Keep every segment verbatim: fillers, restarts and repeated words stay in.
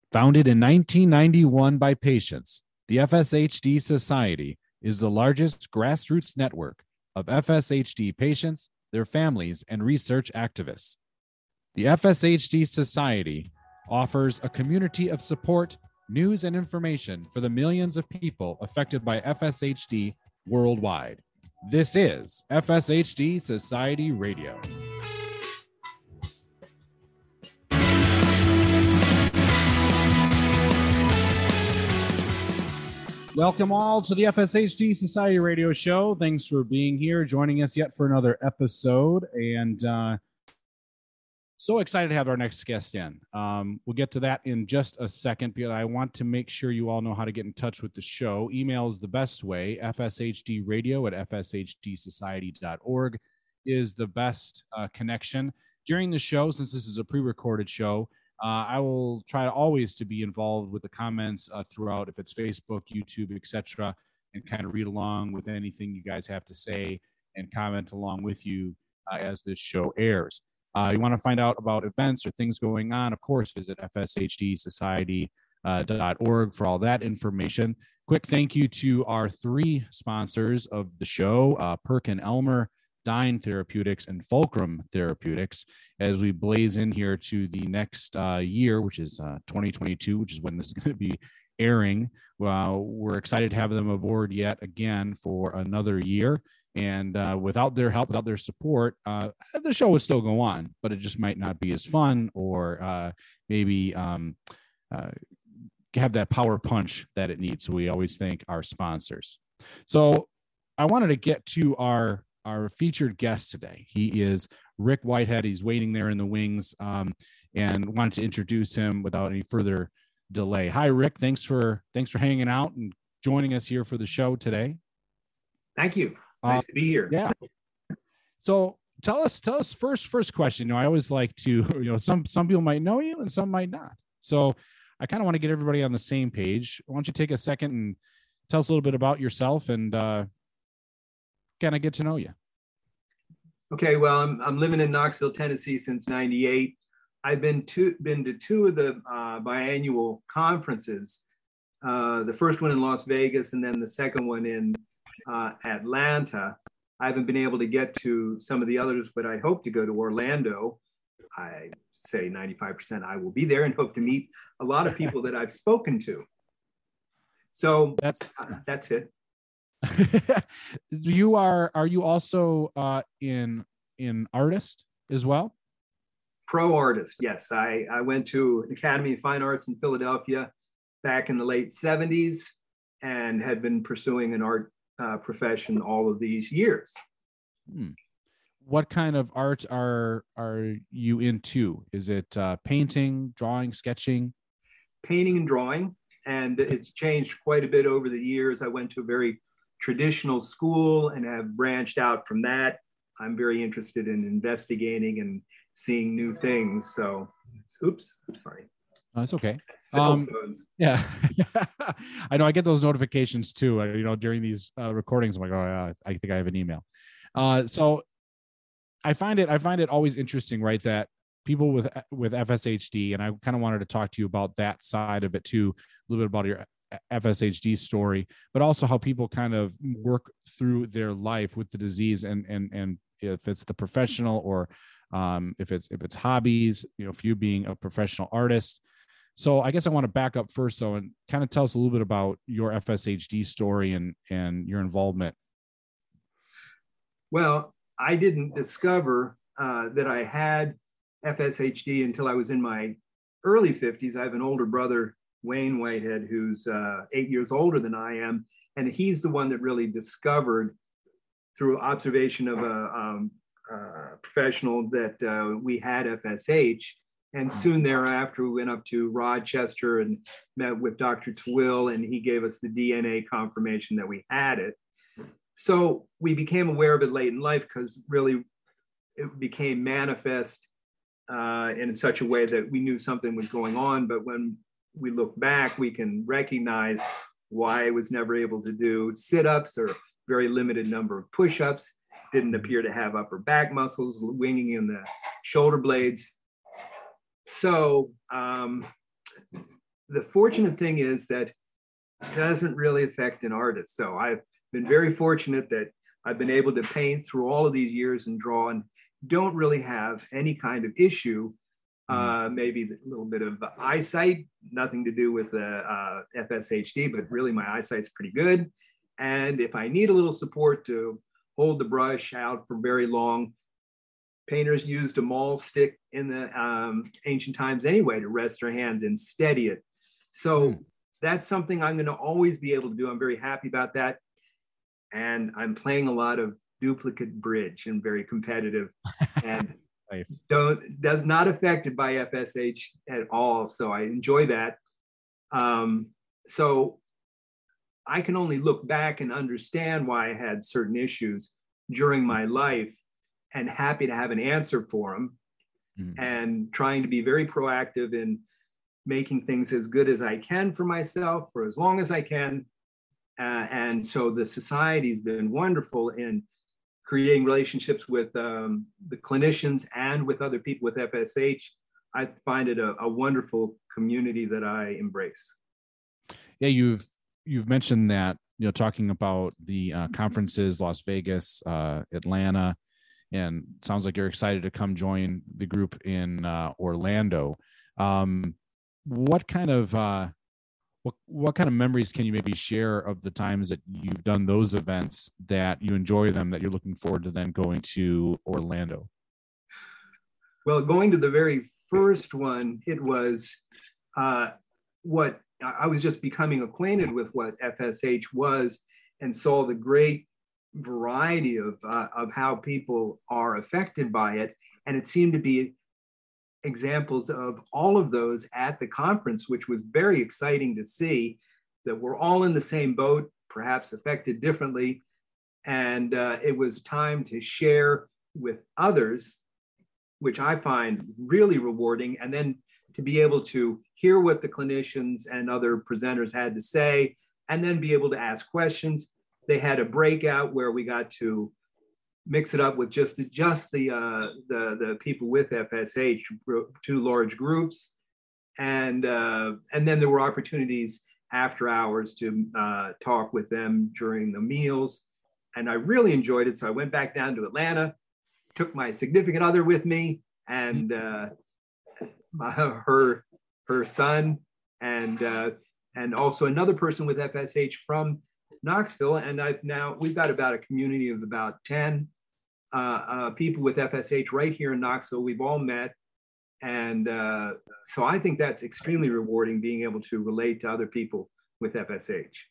Founded in nineteen ninety-one by patients, the F S H D Society is the largest grassroots network of F S H D patients, their families, and research activists. The F S H D Society offers a community of support, news, and information for the millions of people affected by F S H D worldwide. This is F S H D Society Radio. Welcome all to the F S H D Society Radio Show. Thanks for being here, joining us yet for another episode. And uh, so excited to have our next guest in. Um, we'll get to that in just a second, but I want to make sure you all know how to get in touch with the show. Email is the best way. F S H D radio at f s h d society dot org is the best uh, connection. During the show, since this is a pre-recorded show, Uh, I will try to always to be involved with the comments uh, throughout, if it's Facebook, YouTube, et cetera, and kind of read along with anything you guys have to say and comment along with you uh, as this show airs. Uh, you want to find out about events or things going on, of course, visit f s h d society dot org for all that information. Quick thank you to our three sponsors of the show, uh, Perkin Elmer, Dyne Therapeutics, and Fulcrum Therapeutics, as we blaze in here to the next uh, year, which is uh, twenty twenty-two, which is when this is going to be airing. Well, we're excited to have them aboard yet again for another year. And uh, without their help, without their support, uh, the show would still go on, but it just might not be as fun or uh, maybe um, uh, have that power punch that it needs. So we always thank our sponsors. So I wanted to get to our Our featured guest today. He is Rick Whitehead. He's waiting there in the wings, um, and wanted to introduce him without any further delay. Hi, Rick. Thanks for thanks for hanging out and joining us here for the show today. Thank you. Nice uh, to be here. Yeah. So tell us, tell us first, first question. You know, I always like to, you know, some some people might know you and some might not. So I kind of want to get everybody on the same page. Why don't you take a second and tell us a little bit about yourself and uh, kind of get to know you. Okay, well, I'm I'm living in Knoxville, Tennessee since ninety-eight. I've been to been to two of the uh, biannual conferences. Uh, the first one in Las Vegas, and then the second one in uh, Atlanta. I haven't been able to get to some of the others, but I hope to go to Orlando. I say ninety-five percent I will be there, and hope to meet a lot of people that I've spoken to. So that's uh, that's it. you are are you also uh in in artist as well? Pro artist, yes. I I went to the Academy of Fine Arts in Philadelphia back in the late seventies and had been pursuing an art uh, profession all of these years. Hmm. What kind of art are are you into? Is it uh painting, drawing, sketching? Painting and drawing, and it's changed quite a bit over the years. I went to a very traditional school and have branched out from that. I'm very interested in investigating and seeing new things. So, oops, sorry. Oh, it's okay. Cell um, phones. Yeah, I know. I get those notifications too. You know, during these uh, recordings, I'm like, oh, yeah, I think I have an email. Uh, so, I find it. I find it always interesting, right? That people with with F S H D, and I kind of wanted to talk to you about that side of it too, a little bit about your F S H D story, but also how people kind of work through their life with the disease, and and and if it's the professional or um, if it's if it's hobbies, you know, if you being a professional artist. So I guess I want to back up first, though, and kind of tell us a little bit about your F S H D story and and your involvement. Well, I didn't discover uh, that I had F S H D until I was in my early fifties. I have an older brother, Wayne Whitehead, who's uh, eight years older than I am. And he's the one that really discovered through observation of a um, uh, professional that uh, we had F S H. And soon thereafter, we went up to Rochester and met with Doctor Twill, and he gave us the D N A confirmation that we had it. So we became aware of it late in life because really it became manifest uh, in such a way that we knew something was going on. But when we look back, we can recognize why I was never able to do sit-ups or very limited number of push-ups, didn't appear to have upper back muscles, winging in the shoulder blades. So um, the fortunate thing is that it doesn't really affect an artist. So I've been very fortunate that I've been able to paint through all of these years and draw and don't really have any kind of issue. Uh, maybe a little bit of eyesight, nothing to do with the uh, F S H D, but really my eyesight's pretty good. And if I need a little support to hold the brush out for very long, painters used a maul stick in the um, ancient times anyway to rest their hand and steady it. So mm. that's something I'm going to always be able to do. I'm very happy about that. And I'm playing a lot of duplicate bridge and very competitive. And nice. Don't does not affected by F S H at all. So I enjoy that. Um, so I can only look back and understand why I had certain issues during my life, and happy to have an answer for them, mm-hmm. and trying to be very proactive in making things as good as I can for myself for as long as I can. Uh, and so the society's been wonderful in creating relationships with um, the clinicians and with other people with F S H. I find it a, a wonderful community that I embrace. Yeah, you've you've mentioned that, you know, talking about the uh, conferences, Las Vegas, uh, Atlanta, and it sounds like you're excited to come join the group in uh, Orlando. Um, what kind of uh, What, what kind of memories can you maybe share of the times that you've done those events, that you enjoy them, that you're looking forward to then going to Orlando? Well, going to the very first one, it was uh, what I was just becoming acquainted with what F S H was, and saw the great variety of, uh, of how people are affected by it. And it seemed to be examples of all of those at the conference, which was very exciting to see, that we're all in the same boat, perhaps affected differently. And uh, it was time to share with others, which I find really rewarding. And then to be able to hear what the clinicians and other presenters had to say, and then be able to ask questions. They had a breakout where we got to mix it up with just the, just the, uh, the, the people with F S H, two large groups. And, uh, and then there were opportunities after hours to uh, talk with them during the meals. And I really enjoyed it. So I went back down to Atlanta, took my significant other with me, and uh, my, her, her son, and, uh, and also another person with F S H from Knoxville. And I've now, we've got about a community of about ten Uh, uh, people with F S H right here in Knoxville. We've all met. And uh, so I think that's extremely rewarding, being able to relate to other people with F S H.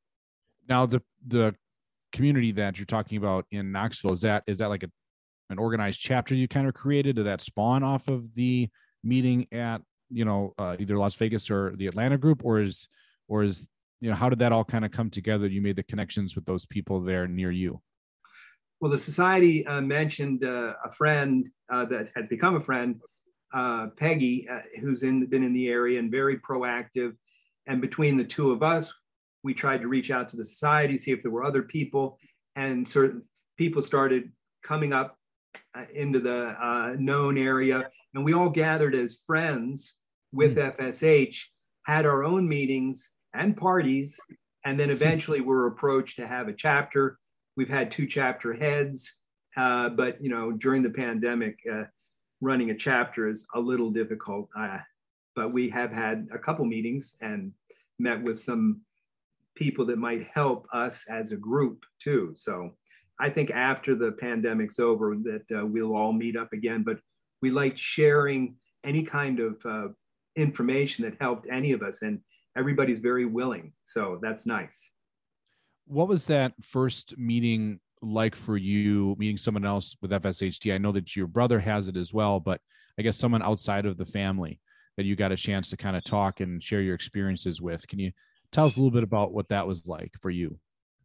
Now, the the community that you're talking about in Knoxville, is that is that like a, an organized chapter you kind of created? Did that spawn off of the meeting at, you know, uh, either Las Vegas or the Atlanta group, or is, or is, you know, how did that all kind of come together? You made the connections with those people there near you? Well, the society uh, mentioned uh, a friend uh, that has become a friend, uh, Peggy, uh, who's in, been in the area and very proactive. And between the two of us, we tried to reach out to the society, see if there were other people. And certain people started coming up uh, into the uh, known area. And we all gathered as friends with mm. F S H, had our own meetings and parties, and then eventually were approached to have a chapter. We've had two chapter heads, uh, but you know, during the pandemic, uh, running a chapter is a little difficult. Uh, but we have had a couple meetings and met with some people that might help us as a group too. So I think after the pandemic's over, that uh, we'll all meet up again. But we like sharing any kind of uh, information that helped any of us, and everybody's very willing. So that's nice. What was that first meeting like for you, meeting someone else with F S H D? I know that your brother has it as well, but I guess someone outside of the family that you got a chance to kind of talk and share your experiences with. Can you tell us a little bit about what that was like for you?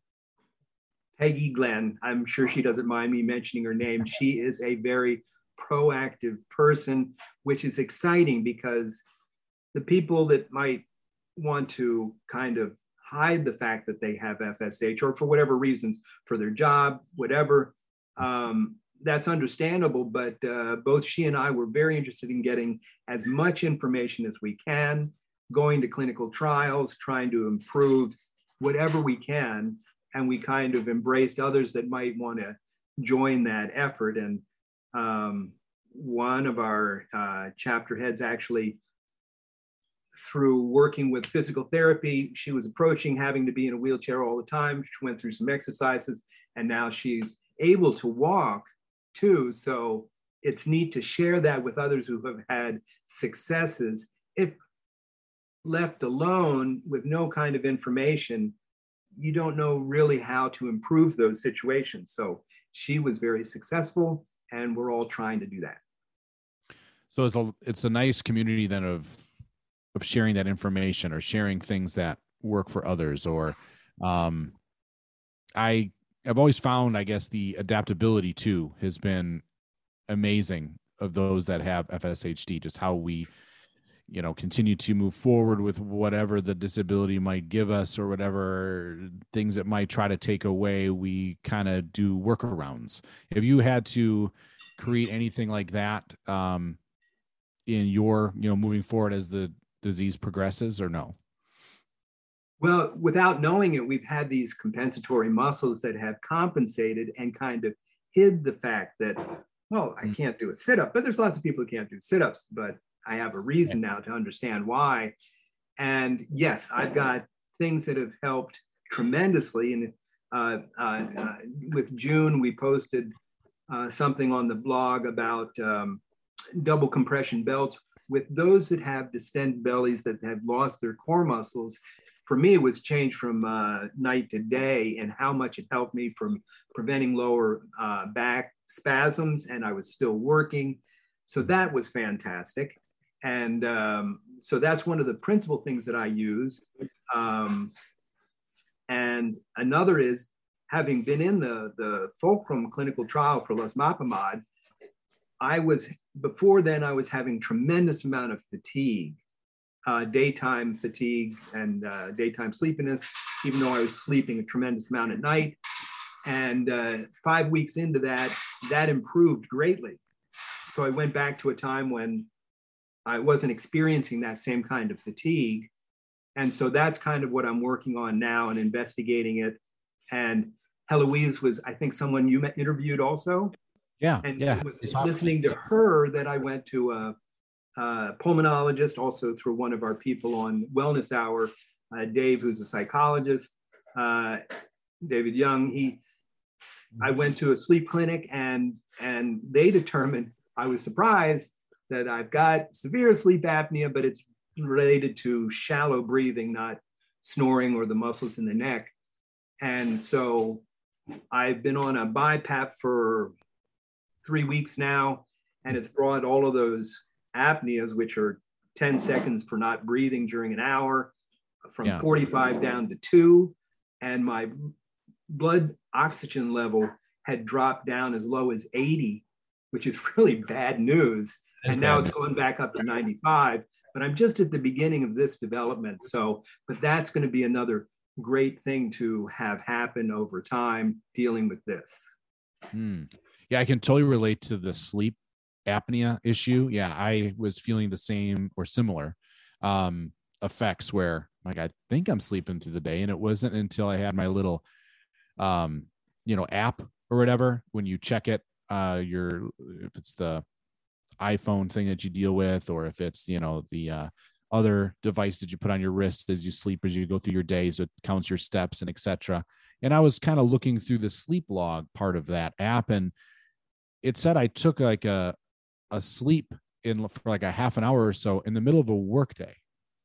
Peggy Glenn, I'm sure she doesn't mind me mentioning her name. She is a very proactive person, which is exciting because the people that might want to kind of hide the fact that they have F S H, or for whatever reasons, for their job, whatever, um, that's understandable. But uh, both she and I were very interested in getting as much information as we can, going to clinical trials, trying to improve whatever we can. And we kind of embraced others that might want to join that effort. And um, one of our uh, chapter heads actually, through working with physical therapy, she was approaching having to be in a wheelchair all the time. She went through some exercises, and now she's able to walk too. So it's neat to share that with others who have had successes. If left alone with no kind of information, you don't know really how to improve those situations. So she was very successful, and we're all trying to do that. So it's a, it's a nice community then of, of sharing that information or sharing things that work for others. Or um, I have always found, I guess, the adaptability too has been amazing of those that have F S H D, just how we, you know, continue to move forward with whatever the disability might give us or whatever things it might try to take away. We kind of do workarounds. Have you had to create anything like that um, in your, you know, moving forward as the disease progresses, or no? Well, without knowing it, we've had these compensatory muscles that have compensated and kind of hid the fact that, well, I can't do a sit-up, but there's lots of people who can't do sit-ups, but I have a reason now to understand why. And yes, I've got things that have helped tremendously. And uh, uh, uh, with June, we posted uh, something on the blog about um, double compression belts. With those that have distended bellies that have lost their core muscles, for me, it was changed from uh, night to day, and how much it helped me from preventing lower uh, back spasms, and I was still working. So that was fantastic. And um, so that's one of the principal things that I use. Um, and another is, having been in the, the Fulcrum clinical trial for losmapimod, I was, before then, I was having tremendous amount of fatigue, uh, daytime fatigue and uh, daytime sleepiness, even though I was sleeping a tremendous amount at night. And uh, five weeks into that, that improved greatly. So I went back to a time when I wasn't experiencing that same kind of fatigue. And so that's kind of what I'm working on now and investigating it. And Heloise was, I think, someone you met, interviewed also. Yeah, and yeah. it was listening to her that I went to a, a pulmonologist, also through one of our people on Wellness Hour, uh, Dave, who's a psychologist, uh, David Young. He, I went to a sleep clinic, and and they determined, I was surprised, that I've got severe sleep apnea, but it's related to shallow breathing, not snoring or the muscles in the neck. And so I've been on a BiPAP for three weeks now, and it's brought all of those apneas, which are ten seconds for not breathing during an hour, from yeah. forty-five down to two. And my blood oxygen level had dropped down as low as eighty, which is really bad news. And now it's going back up to ninety-five, but I'm just at the beginning of this development. So, but that's going to be another great thing to have happen over time, dealing with this. Hmm. Yeah, I can totally relate to the sleep apnea issue. Yeah, I was feeling the same or similar um, effects where, like, I think I'm sleeping through the day, and it wasn't until I had my little, um, you know, app or whatever, when you check it, uh, your, if it's the iPhone thing that you deal with, or if it's, you know, the uh, other device that you put on your wrist as you sleep, as you go through your days, it counts your steps and et cetera. And I was kind of looking through the sleep log part of that app, and it said I took like a, a sleep in for like a half an hour or so in the middle of a work day.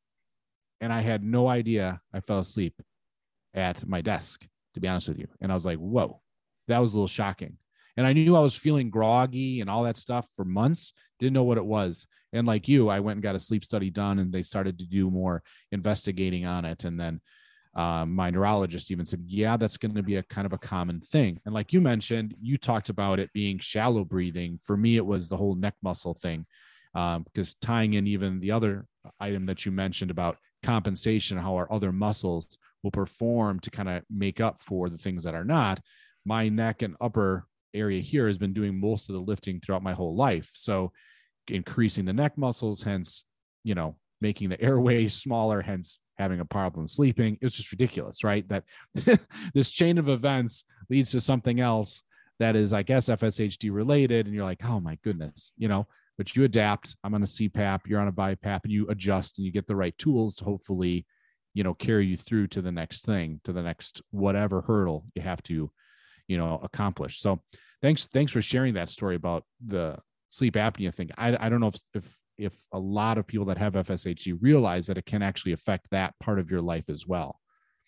And I had no idea I fell asleep at my desk, to be honest with you. And I was like, whoa, that was a little shocking. And I knew I was feeling groggy and all that stuff for months, didn't know what it was. And like you, I went and got a sleep study done, and they started to do more investigating on it. And then um, my neurologist even said, yeah, that's going to be a kind of a common thing. And like you mentioned, you talked about it being shallow breathing. For me, it was the whole neck muscle thing, um, because tying in even the other item that you mentioned about compensation, how our other muscles will perform to kind of make up for the things that are not. My neck and upper area here has been doing most of the lifting throughout my whole life. So increasing the neck muscles, hence, you know, making the airways smaller, hence having a problem sleeping. It's just ridiculous, right? That this chain of events leads to something else that is, I guess, F S H D related. And you're like, oh my goodness, you know, but you adapt. I'm on a C PAP, you're on a BiPAP, and you adjust and you get the right tools to hopefully, you know, carry you through to the next thing, to the next whatever hurdle you have to, you know, accomplish. So thanks, thanks for sharing that story about the sleep apnea thing. I, I don't know if, if, if a lot of people that have F S H D realize that it can actually affect that part of your life as well.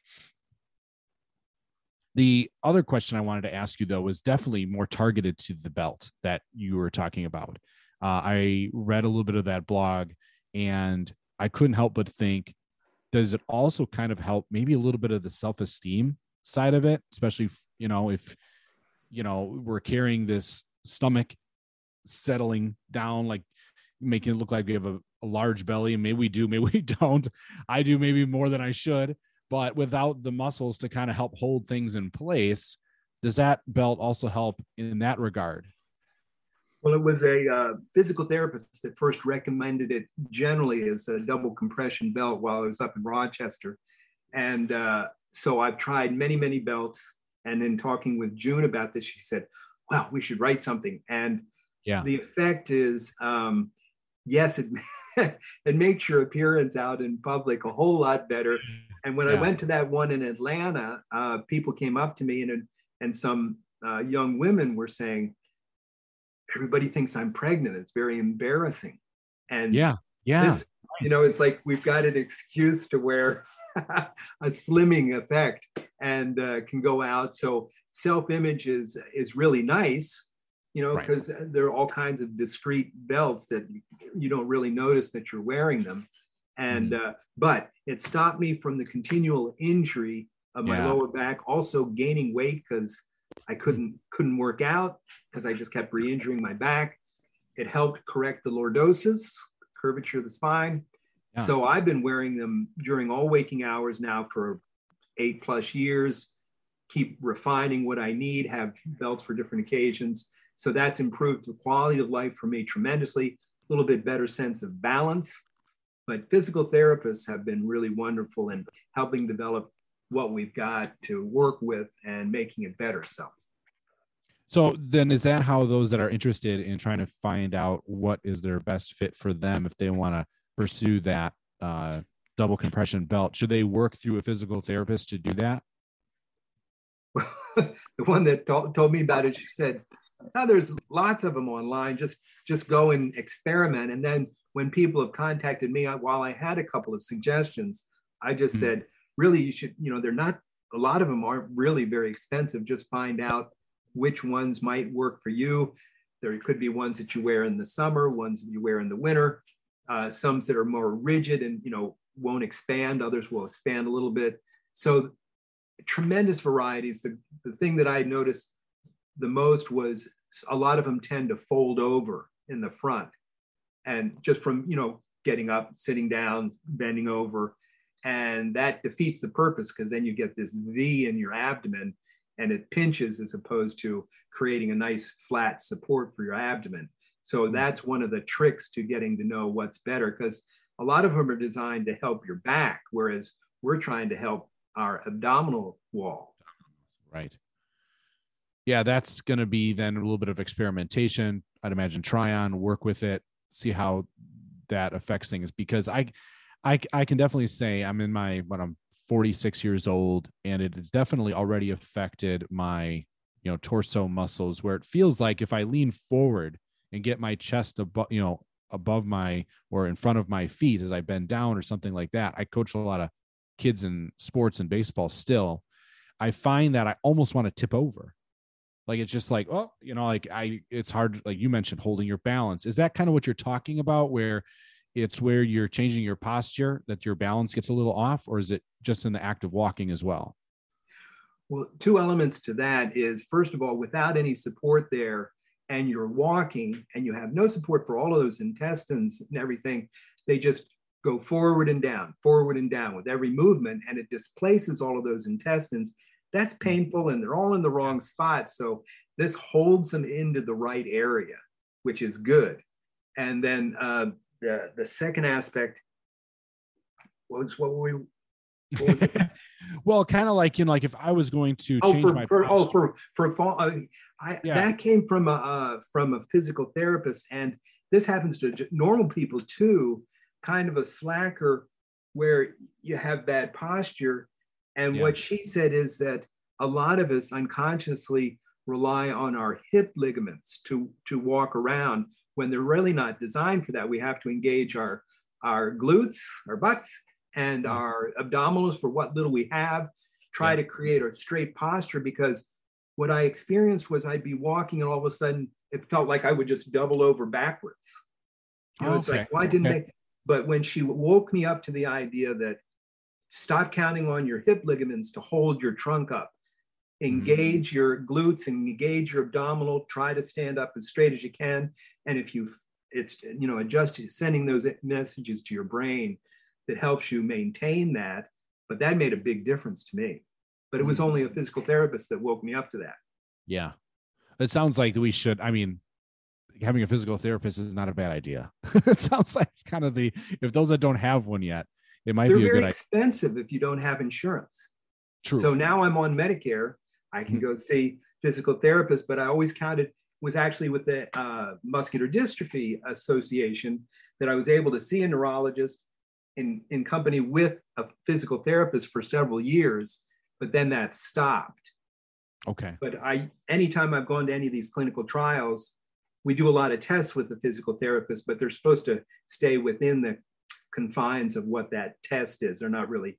The other question I wanted to ask you, though, was definitely more targeted to the belt that you were talking about. Uh, I read a little bit of that blog, and I couldn't help but think, does it also kind of help maybe a little bit of the self-esteem side of it, especially, you know, if, you know, we're carrying this stomach settling down, like making it look like we have a, a large belly, and maybe we do, maybe we don't. I do maybe more than I should, but without the muscles to kind of help hold things in place, does that belt also help in that regard? Well, it was a uh, physical therapist that first recommended it generally as a double compression belt while I was up in Rochester. And uh, so I've tried many, many belts. And then talking with June about this, she said, well, we should write something. And yeah, the effect is, um, yes, it, it makes your appearance out in public a whole lot better. And when yeah. I went to that one in Atlanta, uh, people came up to me and, and some uh, young women were saying, everybody thinks I'm pregnant. It's very embarrassing. And yeah, yeah. This, you know, it's like we've got an excuse to wear a slimming effect and uh, can go out. So self-image is, is really nice, you know, because right. there are all kinds of discrete belts that you don't really notice that you're wearing them. And, mm-hmm. uh, but it stopped me from the continual injury of my yeah. lower back, also gaining weight because I couldn't couldn't work out because I just kept re-injuring my back. It helped correct the lordosis, curvature of the spine. Yeah. So I've been wearing them during all waking hours now for eight plus years, keep refining what I need, have belts for different occasions. So that's improved the quality of life for me tremendously, a little bit better sense of balance. But physical therapists have been really wonderful in helping develop what we've got to work with and making it better. So, so then is that how those that are interested in trying to find out what is their best fit for them, if they want to pursue that uh, double compression belt, should they work through a physical therapist to do that? The one that to- told me about it, she said, oh, there's lots of them online. Just, just go and experiment. And then when people have contacted me, while I had a couple of suggestions, I just mm-hmm. said, really, you should, you know, they're not, a lot of them aren't really very expensive. Just find out which ones might work for you. There could be ones that you wear in the summer, ones that you wear in the winter, uh, some that are more rigid and, you know, won't expand. Others will expand a little bit. So tremendous varieties. The, the thing that I noticed the most was a lot of them tend to fold over in the front. And just from, you know, getting up, sitting down, bending over, and that defeats the purpose because then you get this V in your abdomen and it pinches as opposed to creating a nice flat support for your abdomen. So that's one of the tricks to getting to know what's better, because a lot of them are designed to help your back, whereas we're trying to help our abdominal wall. Right. Yeah, that's going to be then a little bit of experimentation. I'd imagine try on, work with it, see how that affects things, because I, I, I can definitely say I'm in my, when I'm forty-six years old, and it has definitely already affected my, you know, torso muscles, where it feels like if I lean forward and get my chest above, you know, above my, or in front of my feet as I bend down or something like that. I coach a lot of kids in sports and baseball still. I find that I almost want to tip over. Like, it's just like, oh, you know, like I, it's hard. Like you mentioned, holding your balance. Is that kind of what you're talking about, where it's where you're changing your posture, that your balance gets a little off, or is it just in the act of walking as well? Well, two elements to that is, first of all, without any support there and you're walking and you have no support for all of those intestines and everything, they just go forward and down, forward and down with every movement, and it displaces all of those intestines. That's painful, and they're all in the wrong spot. So this holds them into the right area, which is good. And then uh, the, the second aspect what was what were we? What was it? Well, kind of like, you know, like if I was going to oh change for, my for oh posture- for for uh, I Yeah. that came from a uh, from a physical therapist, and this happens to j- normal people too. Kind of a slacker where you have bad posture, and Yeah. what she said is that a lot of us unconsciously rely on our hip ligaments to to walk around when they're really not designed for that. We have to engage our our glutes, our butts, and Yeah. our abdominals for what little we have, try Yeah. to create a straight posture, because what I experienced was I'd be walking and all of a sudden it felt like I would just double over backwards. You know, Oh, it's okay. like, why didn't Okay. they? But when she woke me up to the idea that stop counting on your hip ligaments to hold your trunk up, engage mm-hmm. your glutes and engage your abdominal, try to stand up as straight as you can. And if you, it's, you know, adjust, sending those messages to your brain that helps you maintain that. But that made a big difference to me. But it was only a physical therapist that woke me up to that. Yeah. It sounds like we should, I mean, having a physical therapist is not a bad idea. It sounds like it's kind of the, if those that don't have one yet, it might They're be a good idea. They're very expensive if you don't have insurance. True. So now I'm on Medicare. I can mm-hmm. go see physical therapists, but I always counted, was actually with the uh, Muscular Dystrophy Association that I was able to see a neurologist in, in company with a physical therapist for several years, but then that stopped. Okay. But I, anytime I've gone to any of these clinical trials, we do a lot of tests with the physical therapist, but they're supposed to stay within the confines of what that test is. They're not really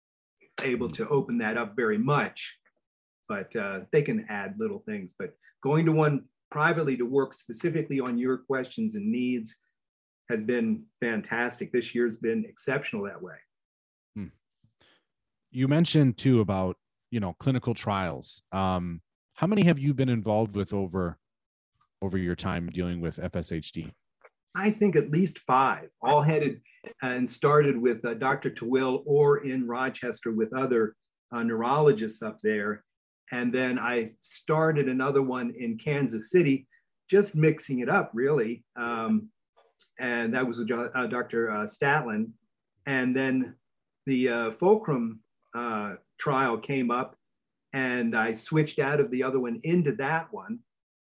able to open that up very much, but uh, they can add little things. But going to one privately to work specifically on your questions and needs has been fantastic. This year's been exceptional that way. Hmm. You mentioned too about, you know, clinical trials. Um, how many have you been involved with over over your time dealing with F S H D? I think at least five, all headed and started with uh, Doctor Twill or in Rochester with other uh, neurologists up there. And then I started another one in Kansas City, just mixing it up really. Um, and that was with uh, Doctor Uh, Statlin. And then the uh, Fulcrum uh, trial came up and I switched out of the other one into that one,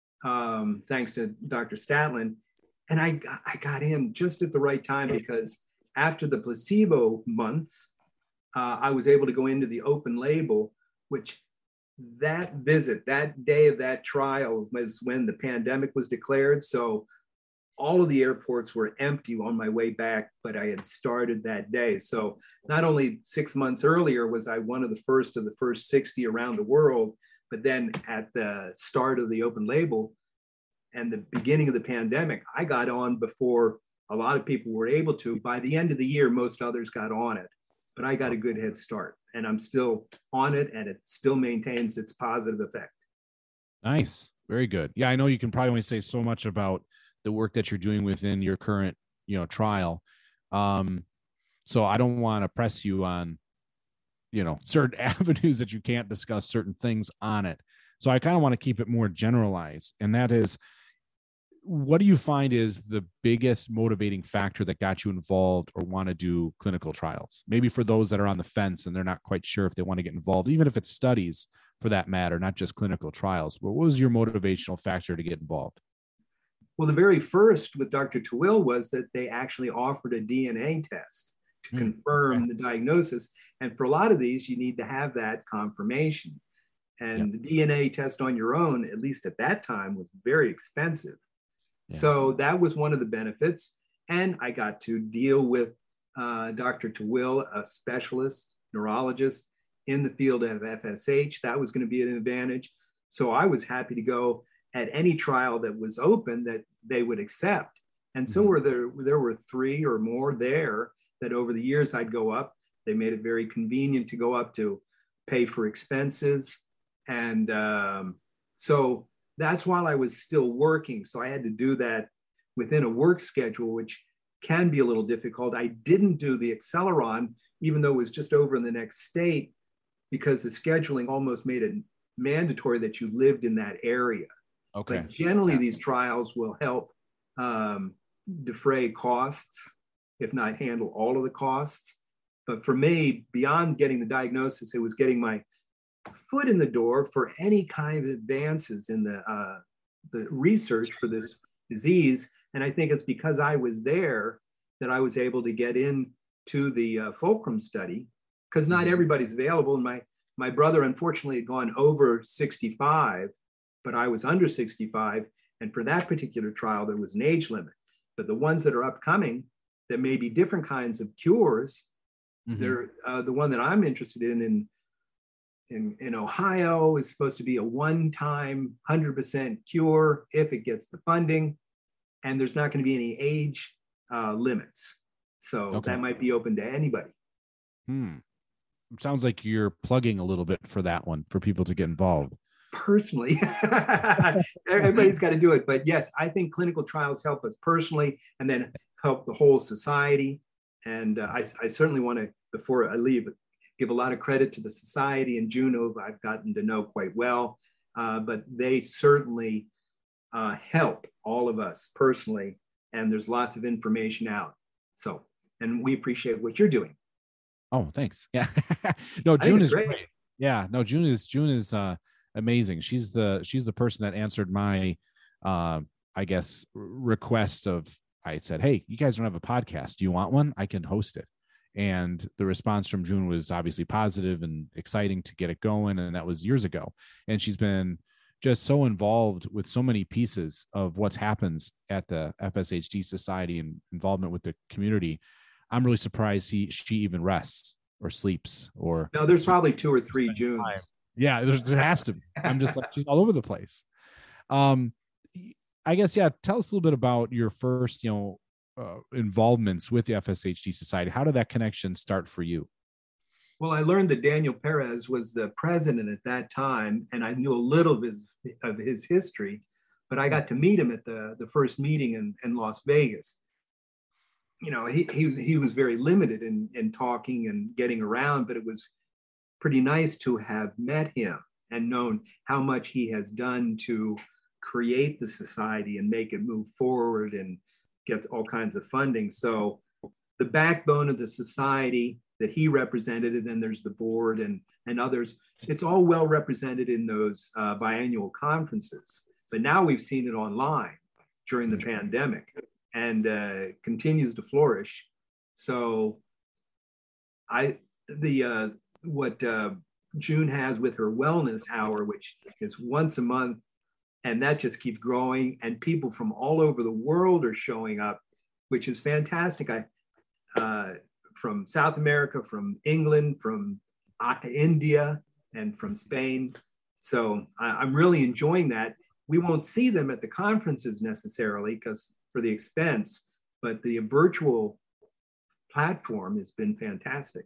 um, thanks to Doctor Statlin. And I, I got in just at the right time because after the placebo months, uh, I was able to go into the open label, which that visit, that day of that trial was when the pandemic was declared. So all of the airports were empty on my way back, but I had started that day. So not only six months earlier was I one of the first of the first sixty around the world, but then at the start of the open label, and the beginning of the pandemic, I got on before a lot of people were able to. By the end of the year, most others got on it, but I got a good head start and I'm still on it and it still maintains its positive effect. Nice. Very good. Yeah. I know you can probably only say so much about the work that you're doing within your current, you know, trial. Um, so I don't want to press you on, you know, certain avenues that you can't discuss certain things on it. So I kind of want to keep it more generalized. And that is, what do you find is the biggest motivating factor that got you involved or want to do clinical trials? Maybe for those that are on the fence and they're not quite sure if they want to get involved, even if it's studies for that matter, not just clinical trials. But what was your motivational factor to get involved? Well, the very first with Doctor Twill was that they actually offered a D N A test to mm, confirm okay. the diagnosis. And for a lot of these, you need to have that confirmation. And yep. the D N A test on your own, at least at that time, was very expensive. Yeah. So that was one of the benefits. And I got to deal with uh, Doctor Twill, a specialist neurologist in the field of F S H. That was going to be an advantage. So I was happy to go at any trial that was open that they would accept. And so mm-hmm. were there, there were three or more there that over the years I'd go up. They made it very convenient to go up to pay for expenses. And um, so that's while I was still working. So I had to do that within a work schedule, which can be a little difficult. I didn't do the Acceleron, even though it was just over in the next state, because the scheduling almost made it mandatory that you lived in that area. Okay. But generally, yeah. these trials will help um, defray costs, if not handle all of the costs. But for me, beyond getting the diagnosis, it was getting my foot in the door for any kind of advances in the uh, the research for this disease. And I think it's because I was there that I was able to get into the uh, Fulcrum study, because not everybody's available. And my my brother, unfortunately, had gone over sixty-five, but I was under sixty-five. And for that particular trial, there was an age limit. But the ones that are upcoming, that may be different kinds of cures, mm-hmm. they're uh, the one that I'm interested in, in In, in Ohio is supposed to be a one-time one hundred percent cure if it gets the funding, and there's not going to be any age uh, limits. So okay. that might be open to anybody. Hmm. Sounds like you're plugging a little bit for that one for people to get involved. Personally, everybody's got to do it. But yes, I think clinical trials help us personally and then help the whole society. And uh, I, I certainly want to, before I leave, give a lot of credit to the society in Juneau. I've gotten to know quite well, uh, but they certainly uh, help all of us personally. And there's lots of information out. So, and we appreciate what you're doing. Oh, thanks. Yeah. No, June is great. great. Yeah. No, June is, June is uh, amazing. She's the, she's the person that answered my, uh, I guess, request of, I said, hey, you guys don't have a podcast. Do you want one? I can host it. And the response from June was obviously positive and exciting to get it going. And that was years ago. And she's been just so involved with so many pieces of what happens at the F S H D Society and involvement with the community. I'm really surprised he, she even rests or sleeps or. No, there's probably two or three Junes. Yeah, there has to be. I'm just like, she's all over the place. Um, I guess, yeah, tell us a little bit about your first, you know, Uh, involvements with the F S H D Society. How did that connection start for you? Well, I learned that Daniel Perez was the president at that time, and I knew a little of his, of his history, but I got to meet him at the, the first meeting in, in Las Vegas. You know, he, he, was, he was very limited in, in talking and getting around, but it was pretty nice to have met him and known how much he has done to create the society and make it move forward and get all kinds of funding. So the backbone of the society that he represented, and then there's the board and, and others, it's all well represented in those uh, biannual conferences. But now we've seen it online during the pandemic and uh, continues to flourish. So I, the uh, what uh, June has with her wellness hour, which is once a month, and that just keeps growing, and people from all over the world are showing up, which is fantastic. I, uh, from South America, from England, from uh, India, and from Spain. So I, I'm really enjoying that. We won't see them at the conferences necessarily because for the expense, but the virtual platform has been fantastic.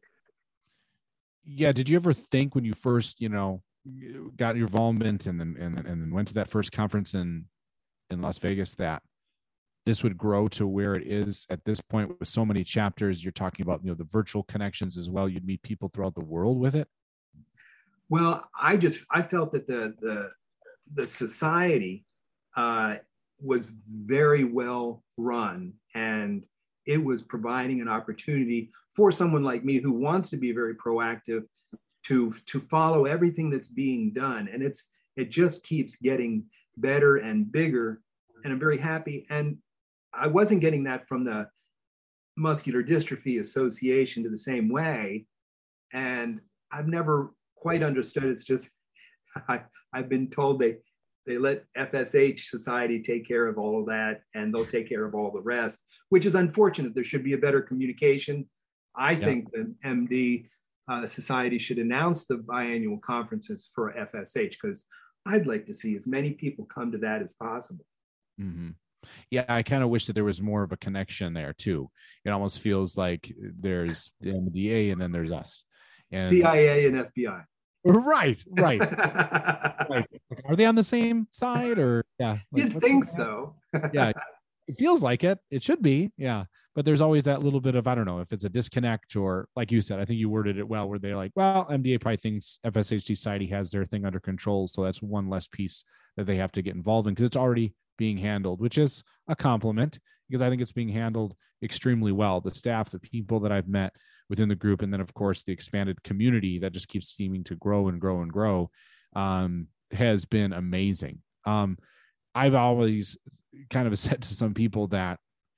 Yeah. Did you ever think when you first, you know, got your involvement and then and, and then went to that first conference in in Las Vegas that this would grow to where it is at this point with so many chapters? You're talking about, you know, the virtual connections as well. You'd meet people throughout the world with it. Well, I just I felt that the the the society uh, was very well run, and it was providing an opportunity for someone like me who wants to be very proactive to to follow everything that's being done. And it's it just keeps getting better and bigger, and I'm very happy. And I wasn't getting that from the Muscular Dystrophy Association to the same way, and I've never quite understood. It's just I, I've been told they they let F S H Society take care of all of that, and they'll take care of all the rest, which is unfortunate. There should be a better communication. I yeah. think the M D Uh, society should announce the biannual conferences for F S H, because I'd like to see as many people come to that as possible. Mm-hmm. Yeah, I kind of wish that there was more of a connection there too. It almost feels like there's the M D A and then there's us. And C I A and F B I. Right, right. Right. Are they on the same side or yeah? Like, You'd think so. Yeah, it feels like it. It should be. Yeah. But there's always that little bit of, I don't know if it's a disconnect or like you said, I think you worded it well, where they're like, well, M D A probably thinks F S H D Society has their thing under control. So that's one less piece that they have to get involved in because it's already being handled, which is a compliment. because I think it's being handled extremely well. The staff, the people that I've met within the group, and then of course the expanded community that just keeps seeming to grow and grow and grow, um, has been amazing. Um, I've always kind of said to some people that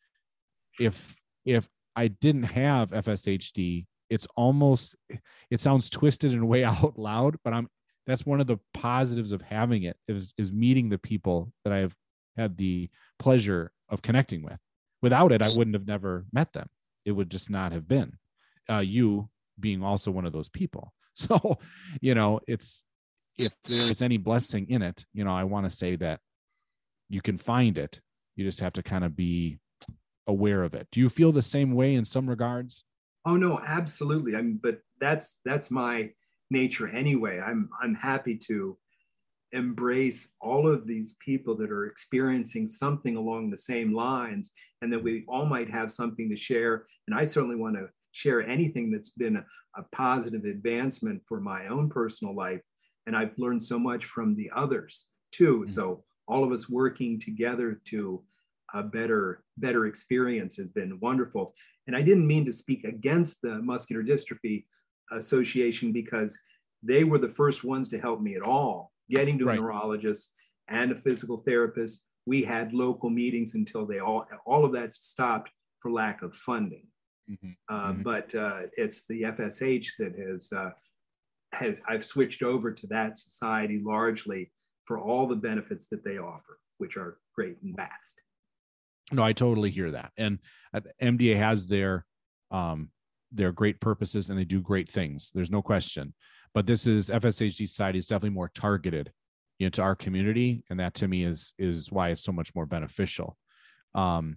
if if I didn't have F S H D, it's almost, it sounds twisted in a way out loud, but I'm that's one of the positives of having it is is meeting the people that I have had the pleasure of connecting with. Without it, I wouldn't have never met them. It would just not have been. Uh, you being also one of those people. So, you know, it's, if there's any blessing in it, you know, I want to say that you can find it. You just have to kind of be aware of it. Do you feel the same way in some regards? Oh no, absolutely. I mean, but that's that's my nature anyway. I'm I'm happy to embrace all of these people that are experiencing something along the same lines, and that we all might have something to share. And I certainly want to share anything that's been a, a positive advancement for my own personal life. And I've learned so much from the others too. Mm-hmm. So all of us working together to a better, better experience has been wonderful. And I didn't mean to speak against the Muscular Dystrophy Association, because they were the first ones to help me at all. Getting to right. a neurologist and a physical therapist. We had local meetings until they all, all of that stopped for lack of funding. Mm-hmm. Uh, mm-hmm. But uh, it's the F S H that has, uh, has, I've switched over to that society largely for all the benefits that they offer, which are great and vast. No, I totally hear that. And M D A has their, um, their great purposes, and they do great things. There's no question. But this is F S H D Society is definitely more targeted, you know, to our community, and that to me is is why it's so much more beneficial. Um,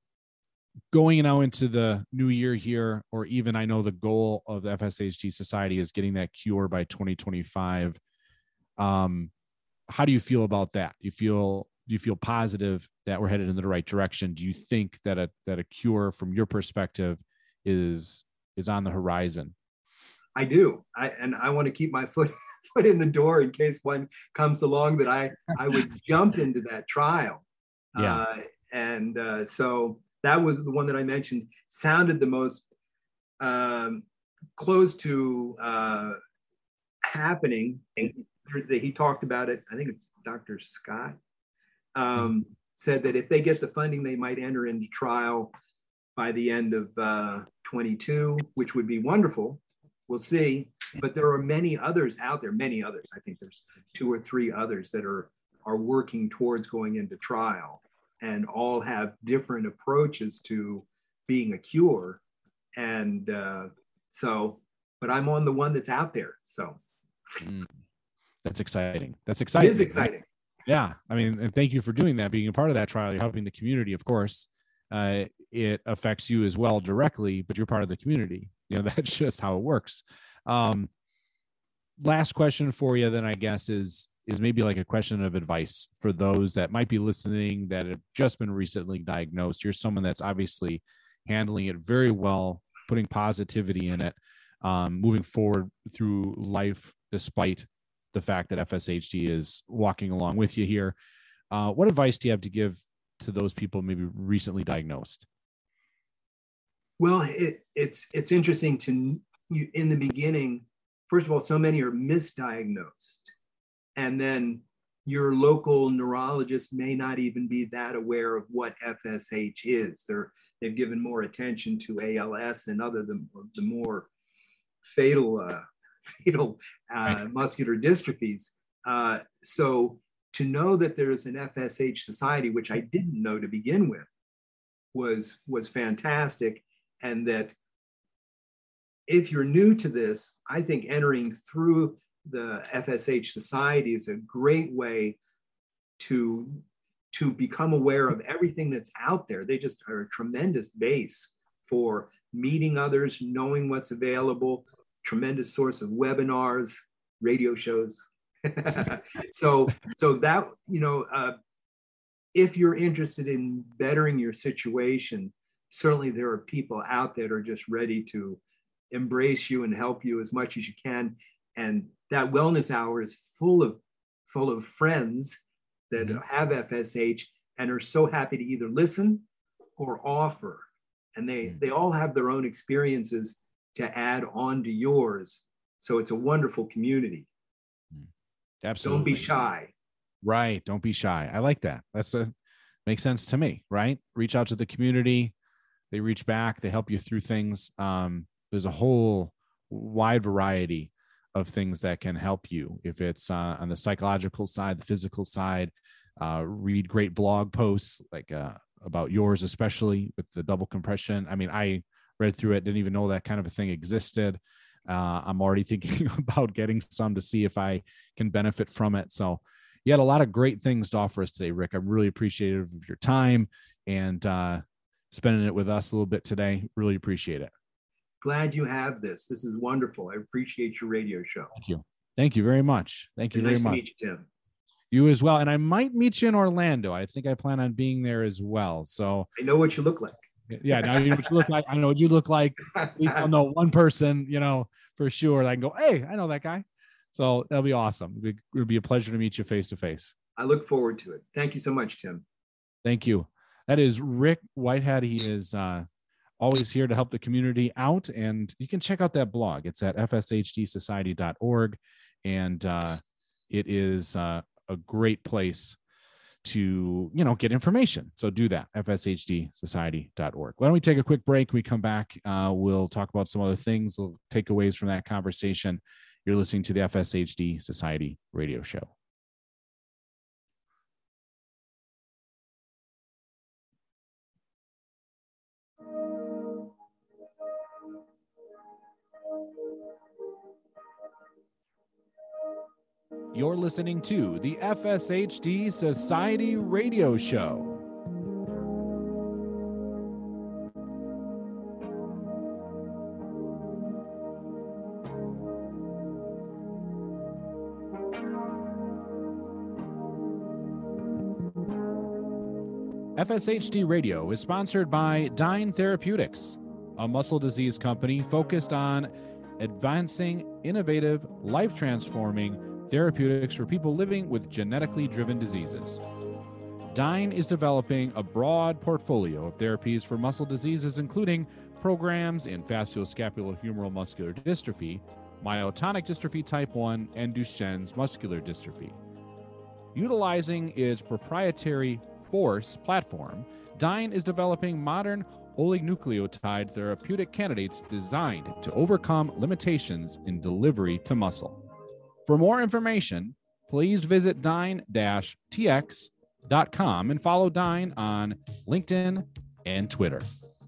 going now into the new year here, or even I know the goal of the F S H D Society is getting that cure by twenty twenty-five. Um, how do you feel about that? Do you feel do you feel positive that we're headed in the right direction? Do you think that a that a cure from your perspective is is on the horizon? I do. I, and I want to keep my foot foot in the door in case one comes along that I, I would jump into that trial. Yeah. Uh, and uh, so that was the one that I mentioned, sounded the most um, close to uh, happening. He talked about it. I think it's Doctor Scott um, said that if they get the funding, they might enter into trial by the end of uh, twenty-two, which would be wonderful. We'll see. But there are many others out there, many others. I think there's two or three others that are, are working towards going into trial, and all have different approaches to being a cure. And uh, so, but I'm on the one that's out there. So mm. That's exciting. That's exciting. It is exciting. Yeah. I mean, and thank you for doing that, being a part of that trial. You're helping the community, of course. Uh, it affects you as well directly, but you're part of the community. You know, that's just how it works. Um, last question for you then, I guess, is, is maybe like a question of advice for those that might be listening that have just been recently diagnosed. You're someone that's obviously handling it very well, putting positivity in it, um, moving forward through life, despite the fact that F S H D is walking along with you here. Uh, what advice do you have to give to those people maybe recently diagnosed? Well, it, it's it's interesting to you in the beginning. First of all, so many are misdiagnosed, and then your local neurologist may not even be that aware of what F S H is. They're they've given more attention to A L S and other the, the more fatal uh, fatal uh, right. muscular dystrophies. Uh, so to know that there's an F S H society, which I didn't know to begin with, was was fantastic. And that if you're new to this, I think entering through the F S H Society is a great way to, to become aware of everything that's out there. They just are a tremendous base for meeting others, knowing what's available, tremendous source of webinars, radio shows. so, so that, you know, uh, if you're interested in bettering your situation, certainly there are people out there that are just ready to embrace you and help you as much as you can. And that wellness hour is full of, full of friends that mm-hmm. have F S H and are so happy to either listen or offer. And they, they all have their own experiences to add on to yours. So it's a wonderful community. Absolutely. Don't be shy. Right. Don't be shy. I like that. That's a makes sense to me, right? Reach out to the community. They reach back. They help you through things. Um, there's a whole wide variety of things that can help you. If it's uh, on the psychological side, the physical side, uh, read great blog posts like uh, about yours, especially with the double compression. I mean, I read through it, didn't even know that kind of a thing existed. Uh, I'm already thinking about getting some to see if I can benefit from it. So you had a lot of great things to offer us today, Rick. I'm really appreciative of your time and uh, spending it with us a little bit today. Really appreciate it. Glad you have this. This is wonderful. I appreciate your radio show. Thank you. Thank you very much. Thank you And very nice much. to meet you, Tim. You as well. And I might meet you in Orlando. I think I plan on being there as well. So I know what you look like. Yeah, now you know what you look like. I know what you look like. At least I'll know one person, you know, for sure. I can go, hey, I know that guy. So that'll be awesome. It'll be, it'll be a pleasure to meet you face to face. I look forward to it. Thank you so much, Tim. Thank you. That is Rick Whitehead. He is uh, always here to help the community out. And you can check out that blog. It's at f s h d society dot org. And uh, it is uh, a great place to, you know, get information. So do that, f s h d society dot org. Why don't we take a quick break? When we come back, uh, we'll talk about some other things, little takeaways from that conversation. You're listening to the F S H D Society radio show. You're listening to the F S H D Society radio show. F S H D Radio is sponsored by Dyne Therapeutics, a muscle disease company focused on advancing innovative, life-transforming therapeutics for people living with genetically driven diseases. Dyne is developing a broad portfolio of therapies for muscle diseases, including programs in facioscapulohumeral muscular dystrophy, myotonic dystrophy type one, and Duchenne's muscular dystrophy. Utilizing its proprietary FORCE platform, Dyne is developing modern oligonucleotide therapeutic candidates designed to overcome limitations in delivery to muscle. For more information, please visit dyne dash t x dot com and follow Dyne on LinkedIn and Twitter.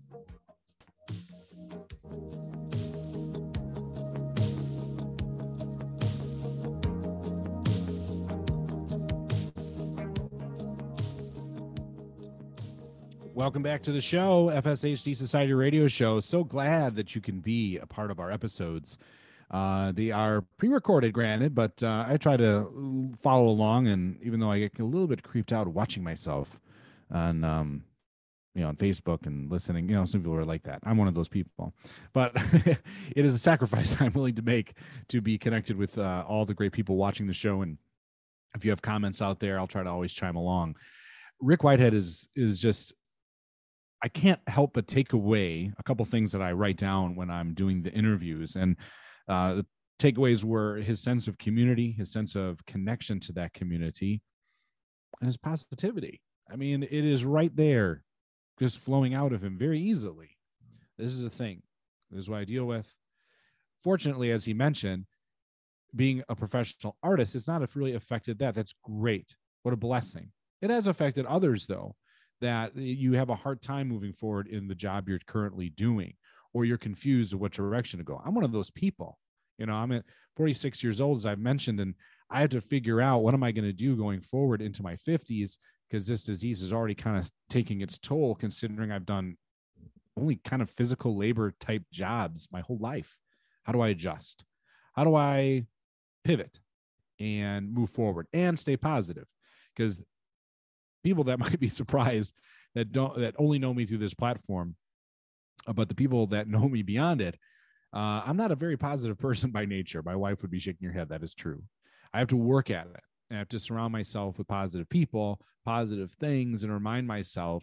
Welcome back to the show, F S H D Society radio show. So glad that you can be a part of our episodes. Uh, they are pre-recorded, granted, but uh, I try to follow along. And even though I get a little bit creeped out watching myself on, um, you know, on Facebook and listening, you know, some people are like that. I'm one of those people, but it is a sacrifice I'm willing to make to be connected with uh, all the great people watching the show. And if you have comments out there, I'll try to always chime along. Rick Whitehead is is just, I can't help but take away a couple things that I write down when I'm doing the interviews. And uh, the takeaways were his sense of community, his sense of connection to that community, and his positivity. I mean, it is right there, just flowing out of him very easily. This is a thing. This is what I deal with. Fortunately, as he mentioned, being a professional artist, it's not really affected that. That's great. What a blessing. It has affected others, though, that you have a hard time moving forward in the job you're currently doing, or you're confused of what direction to go. I'm one of those people. You know, I'm at forty-six years old, as I've mentioned, and I have to figure out what am I going to do going forward into my fifties, because this disease is already kind of taking its toll, considering I've done only kind of physical labor type jobs my whole life. How do I adjust? How do I pivot and move forward and stay positive? Because people that might be surprised that don't, that only know me through this platform, but the people that know me beyond it, uh, I'm not a very positive person by nature. My wife would be shaking her head. That is true. I have to work at it. I have to surround myself with positive people, positive things, and remind myself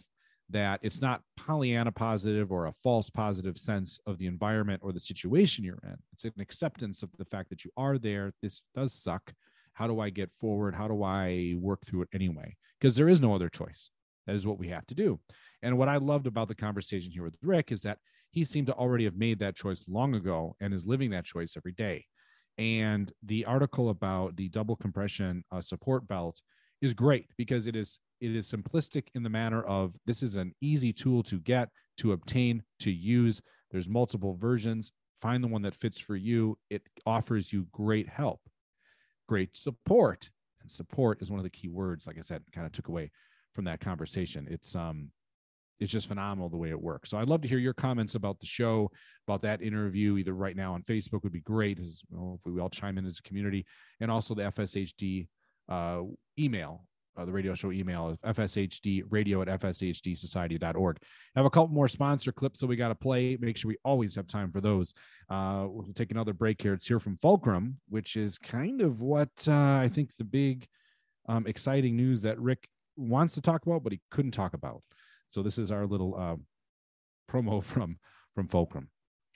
that it's not Pollyanna positive or a false positive sense of the environment or the situation you're in. It's an acceptance of the fact that you are there. This does suck. How do I get forward? How do I work through it anyway? Because there is no other choice. That is what we have to do. And what I loved about the conversation here with Rick is that he seemed to already have made that choice long ago and is living that choice every day. And the article about the double compression uh, support belt is great because it is it is simplistic in the manner of this is an easy tool to get, to obtain, to use. There's multiple versions. Find the one that fits for you. It offers you great help, great support. And support is one of the key words, like I said, kind of took away from that conversation. It's um it's just phenomenal the way it works. So I'd love to hear your comments about the show, about that interview, either right now on Facebook would be great, as well, if we all chime in as a community, and also the F S H D uh, email, uh, the radio show email, F S H D radio at F S H D society dot org. I have a couple more sponsor clips that we got to play. Make sure we always have time for those. Uh, we'll take another break here. It's here from Fulcrum, which is kind of what uh, I think the big um, exciting news that Rick wants to talk about, but he couldn't talk about. So this is our little uh, promo from, from Fulcrum.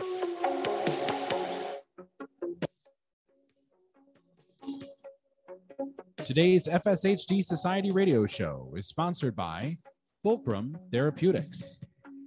Today's F S H D Society radio show is sponsored by Fulcrum Therapeutics.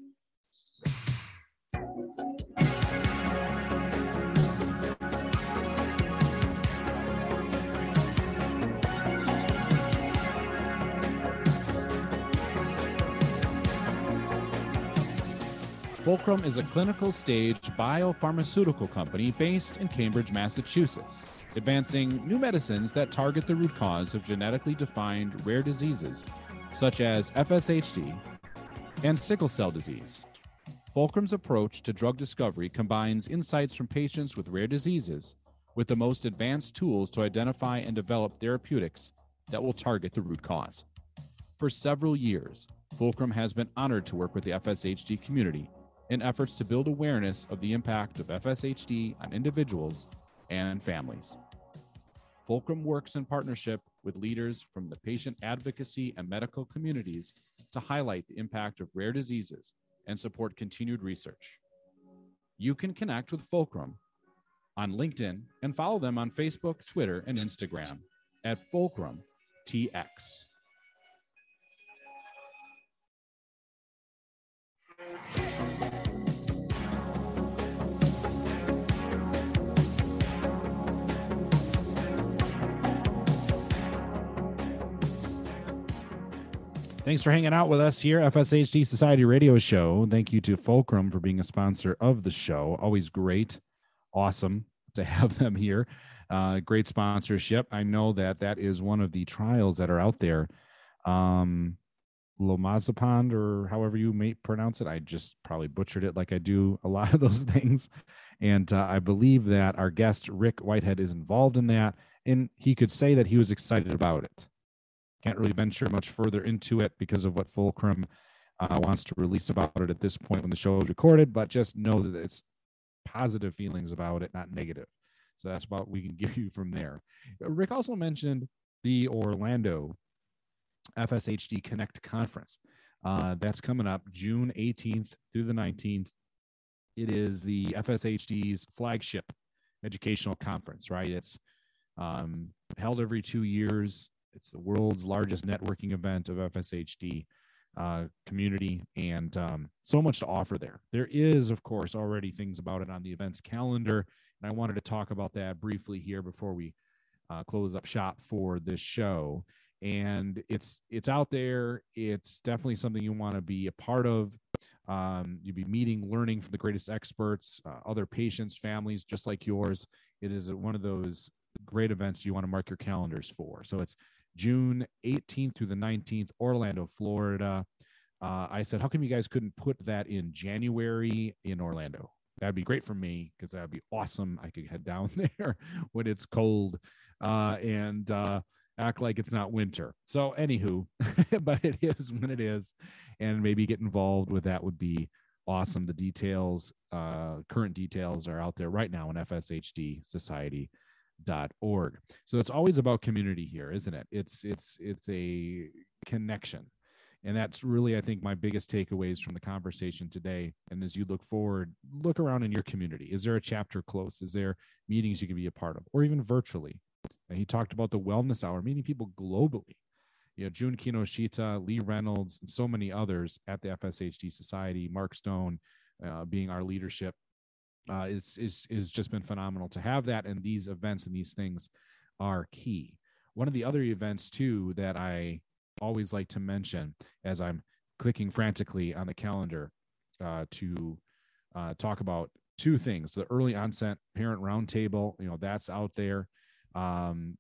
Fulcrum is a clinical stage biopharmaceutical company based in Cambridge, Massachusetts, advancing new medicines that target the root cause of genetically defined rare diseases such as F S H D and sickle cell disease. Fulcrum's approach to drug discovery combines insights from patients with rare diseases with the most advanced tools to identify and develop therapeutics that will target the root cause. For several years, Fulcrum has been honored to work with the F S H D community in efforts to build awareness of the impact of F S H D on individuals and families. Fulcrum works in partnership with leaders from the patient advocacy and medical communities to highlight the impact of rare diseases and support continued research. You can connect with Fulcrum on LinkedIn and follow them on Facebook, Twitter, and Instagram at Fulcrum T X. Thanks for hanging out with us here, F S H D Society Radio Show. Thank you to Fulcrum for being a sponsor of the show. Always great, awesome to have them here. Uh, great sponsorship. I know that that is one of the trials that are out there. Um, Lomazepam, or however you may pronounce it. I just probably butchered it like I do a lot of those things. And uh, I believe that our guest, Rick Whitehead, is involved in that. And he could say that he was excited about it. Can't really venture much further into it because of what Fulcrum uh, wants to release about it at this point when the show is recorded, but just know that it's positive feelings about it, not negative. So that's what we can give you from there. Rick also mentioned the Orlando F S H D Connect Conference. Uh, that's coming up June eighteenth through the nineteenth. It is the F S H D's flagship educational conference, right? It's um, held every two years. It's the world's largest networking event of F S H D uh, community, and um, so much to offer there. There is, of course, already things about it on the events calendar, and I wanted to talk about that briefly here before we uh, close up shop for this show. And it's it's out there. It's definitely something you want to be a part of. Um, you'll be meeting, learning from the greatest experts, uh, other patients, families just like yours. It is one of those great events you want to mark your calendars for. So it's June eighteenth through the nineteenth, Orlando, Florida. Uh, I said, how come you guys couldn't put that in January in Orlando? That'd be great for me because that'd be awesome. I could head down there when it's cold uh, and uh, act like it's not winter. So anywho, but it is when it is, and maybe get involved with that would be awesome. The details, uh, current details are out there right now on F S H D Society dot org. So it's always about community here, isn't it? It's it's it's a connection. And that's really, I think, my biggest takeaways from the conversation today. And as you look forward, look around in your community. Is there a chapter close? Is there meetings you can be a part of, or even virtually? And he talked about the wellness hour, meeting people globally. You know, Jun Kinoshita, Lee Reynolds, and so many others at the F S H D Society, Mark Stone uh, being our leadership, uh, is, is, is just been phenomenal to have that. And these events and these things are key. One of the other events, too, that I always like to mention as I'm clicking frantically on the calendar uh, to uh, talk about two things: the early onset parent roundtable, you know, that's out there. Um,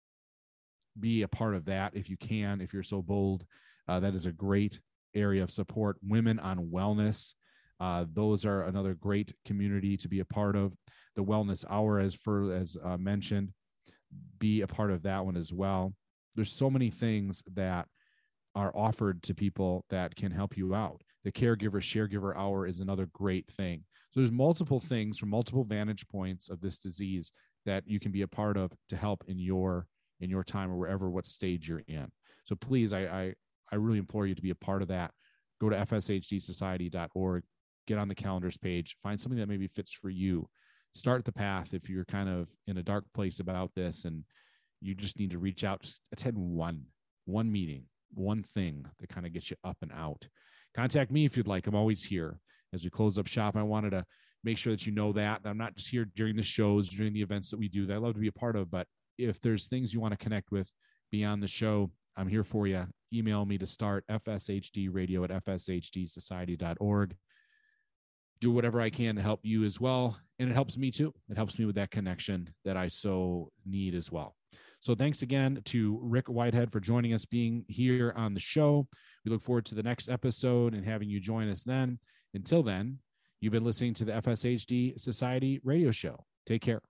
be a part of that if you can, if you're so bold. Uh, that is a great area of support. Women on Wellness, uh, those are another great community to be a part of. The Wellness Hour, as for as uh, mentioned, be a part of that one as well. There's so many things that are offered to people that can help you out. The Caregiver Sharegiver Hour is another great thing. So there's multiple things from multiple vantage points of this disease that you can be a part of to help in your in your time or wherever, what stage you're in. So please, I I, I really implore you to be a part of that. Go to f s h d society dot org, get on the calendars page, find something that maybe fits for you. Start the path if you're kind of in a dark place about this and you just need to reach out, just attend one, one meeting, one thing that kind of gets you up and out. Contact me if you'd like. I'm always here. As we close up shop, I wanted to make sure that you know that I'm not just here during the shows, during the events that we do that I love to be a part of, but if there's things you want to connect with beyond the show, I'm here for you. Email me to start, f s h d radio at f s h d society dot org. Do whatever I can to help you as well. And it helps me too. It helps me with that connection that I so need as well. So thanks again to Rick Whitehead for joining us, being here on the show. We look forward to the next episode and having you join us then. Until then, you've been listening to the F S H D Society radio show. Take care.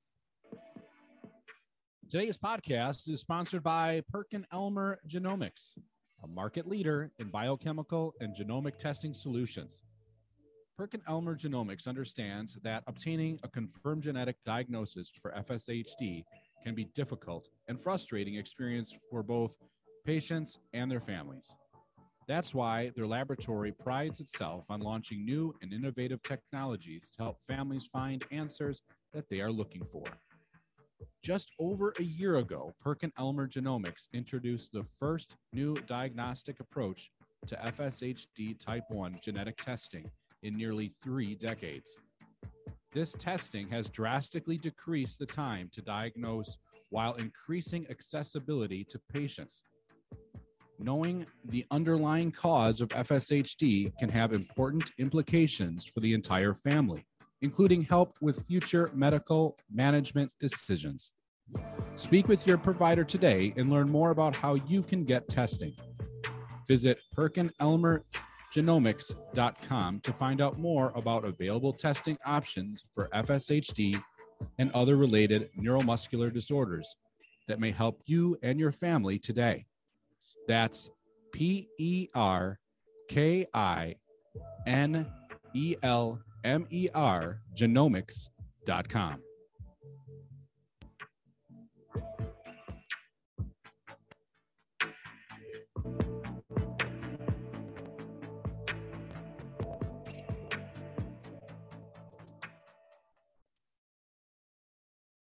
Today's podcast is sponsored by PerkinElmer Genomics, a market leader in biochemical and genomic testing solutions. PerkinElmer Genomics understands that obtaining a confirmed genetic diagnosis for F S H D can be difficult and frustrating experience for both patients and their families. That's why their laboratory prides itself on launching new and innovative technologies to help families find answers that they are looking for. Just over a year ago, PerkinElmer Genomics introduced the first new diagnostic approach to F S H D type one genetic testing in nearly three decades. This testing has drastically decreased the time to diagnose while increasing accessibility to patients. Knowing the underlying cause of F S H D can have important implications for the entire family, including help with future medical management decisions. Speak with your provider today and learn more about how you can get testing. Visit Perkin Elmer Genomics dot com to find out more about available testing options for F S H D and other related neuromuscular disorders that may help you and your family today. That's P E R K I N E L M E R Genomics dot com.